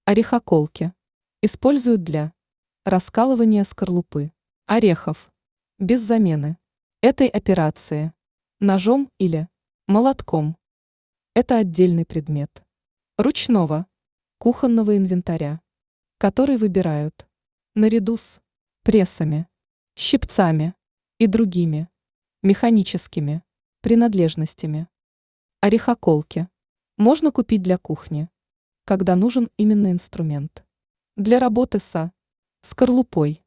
Орехоколки. Используют для раскалывания скорлупы орехов. Без замены этой операции ножом или молотком. Это отдельный предмет ручного кухонного инвентаря, который выбирают наряду с прессами, щипцами и другими механическими принадлежностями. Орехоколки можно купить для кухни, когда нужен именно инструмент для работы со скорлупой.